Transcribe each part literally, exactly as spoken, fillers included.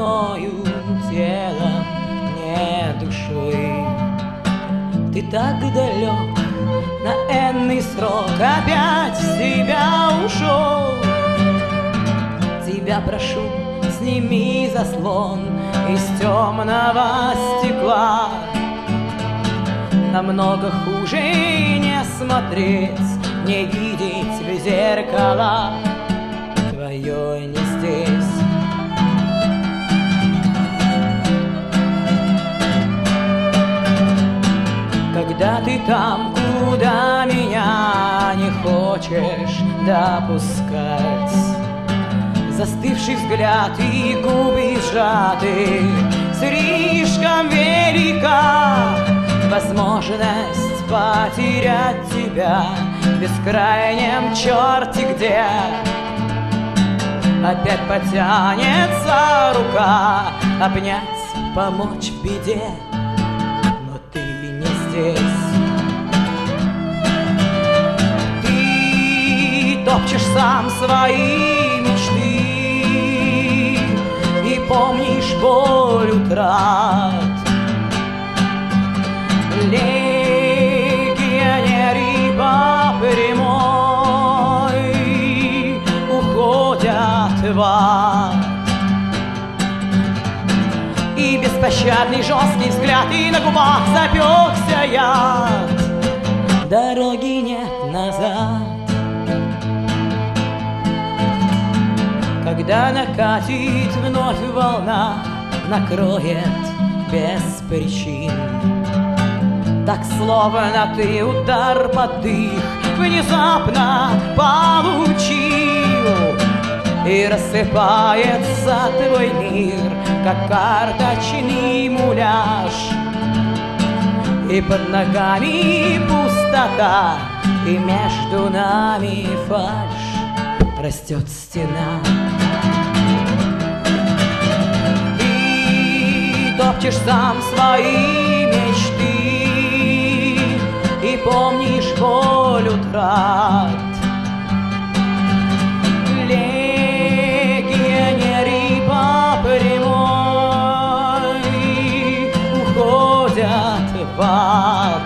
мною телом, не душой. Ты так далек, на энный срок опять в себя ушел. Тебя прошу, сними заслон из темного стекла. Намного хуже не смотреть, не видеть в зеркала. Твое не здесь. Когда ты там, куда меня не хочешь допускать, застывший взгляд и губы сжаты, слишком велика возможность потерять тебя в бескрайнем черте где. Опять потянется рука обнять, помочь в беде, но ты не здесь. Ты топчешь сам свои мечты и помнишь боль утрат. Легионеры по прямой уходят в ад. И беспощадный жесткий взгляд, и на губах запекся яд. Дороги нет назад. Когда накатит вновь волна, накроет без причин, так словно ты удар под дых внезапно получил, и рассыпается твой мир, как карточный муляж, и под ногами пустота, и между нами фальшь. Растет стена. Ты топчешь сам свои мечты и помнишь боль утрат. Легионеры по прямой уходят в ад.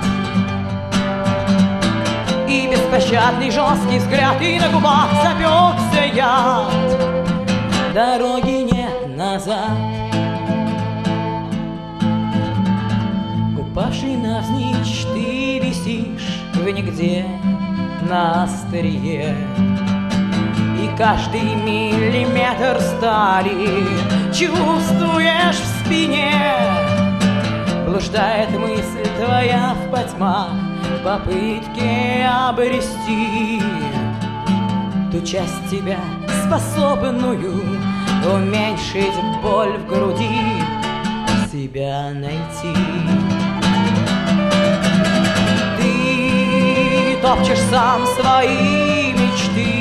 И беспощадный жесткий взгляд, и на губах запекся яд. Дороги нет назад. Упавший навзничь, ты висишь в нигде на острие, и каждый миллиметр стали чувствуешь в спине. Блуждает мысль твоя в потьмах в попытке обрести ту часть тебя, способную уменьшить боль в груди, себя найти. Ты топчешь сам свои мечты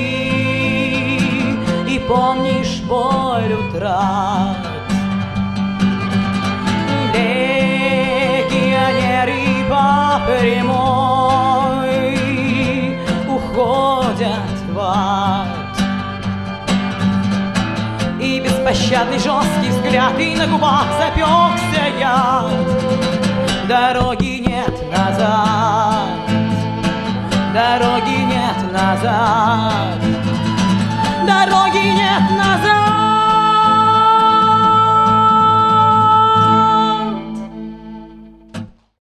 и помнишь боль утрат. Легионеры по прямой уходят в ад. И беспощадный жесткий взгляд, и на губах запекся яд. Дороги нет назад. Дороги нет назад. Дороги нет назад.